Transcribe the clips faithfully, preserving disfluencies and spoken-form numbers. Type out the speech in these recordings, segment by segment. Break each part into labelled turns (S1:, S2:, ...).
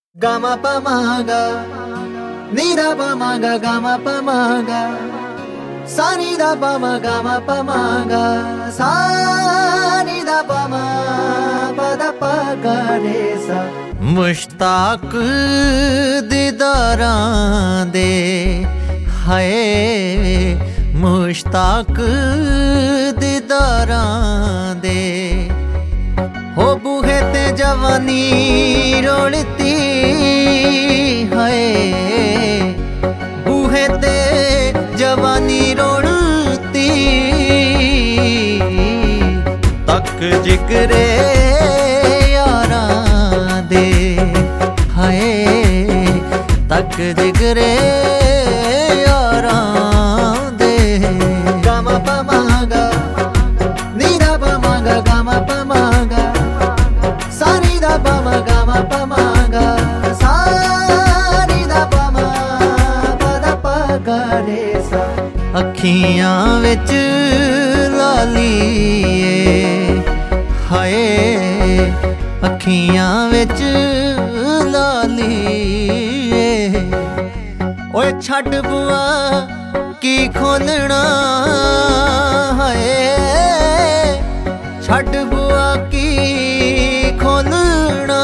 S1: Gama pamaga, nida pamaga, gama pamaga, sanida pama, gama pamaga, sanida pama, pada pagaresa. Mushtaq दीदारां दे हाय मुश्ताक दीदारां दे हो बूहे ते जवानी रोलती हाय बूहे ते जवानी रोलती तक जिगरे यारां दे हाय तक जिगरे यारां दे गामा पमागा नीदा पमागा गामा पमागा सानीदा पमा गामा पमागा सानीदा पमा पदा पगारेसा अखियां विच लालीए हाय अखियां विच लालीए ओए छड्ड बुआ की खोलना है छड्ड बुआ की खोलना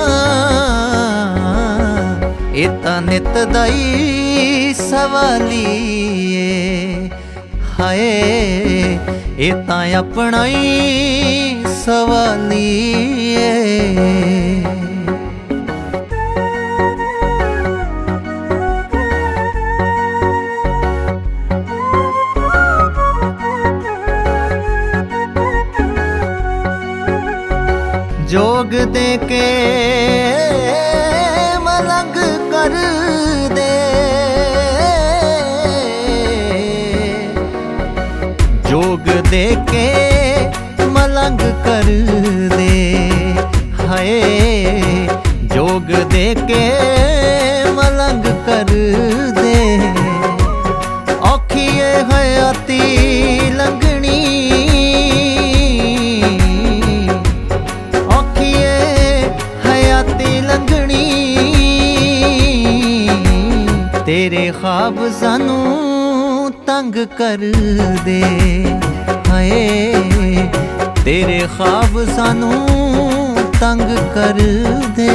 S1: इता नित दाई सवालीए हाय इता अपना ही सवालीए जोग दे के मलंग कर दे जोग दे के मलंग कर दे हाय जोग दे के मलंग कर दे औखिए हयाती लंघनी तेरे ख्वाब सानू तंग कर दे हाय तेरे ख्वाब सानू तंग कर दे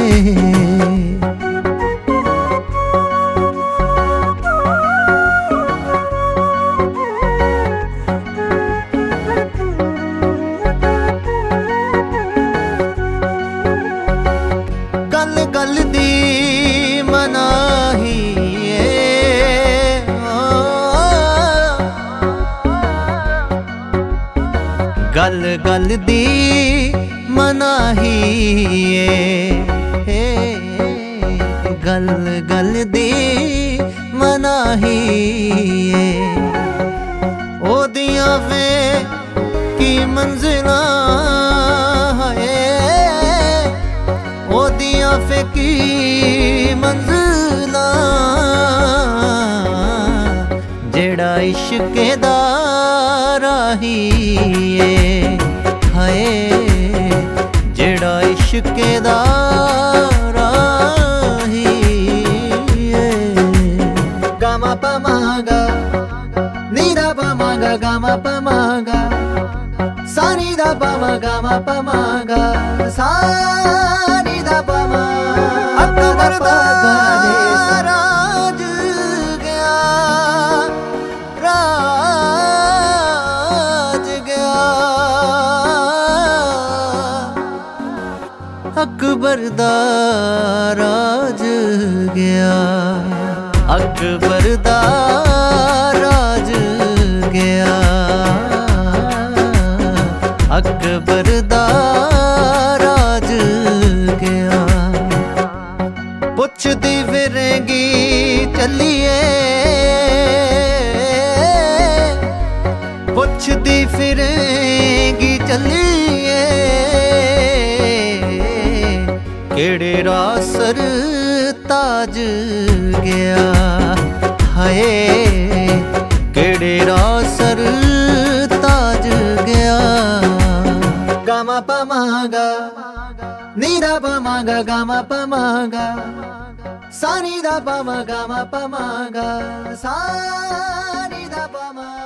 S1: गल गल दी मनाही गल गल दी मनाही है गल गल दी मनाही ओ दियां वे की मंजिला है ओ दियां वे की मंजिला जेड़ा इश्क दा राही हाय जेड़ा इश्क दा राही गामा पमागा नीदा पमागा गामा पमागा सानीदा पमा गामा पमागा सानीदा पमा अकबर दा राज गया राज गया अकबर दा राज गया अकबर दा राज गया अकबर दा राज गया पुछदी फिरेंगी चलिए पुछदी फिरेंगी चलिए केड़े रासर ताज गया हाय केड़े रासर ताज गया गामा पमागा नी दा प म ग ग म प म ग सा नि दा प म ग म प म ग सा नि दा प म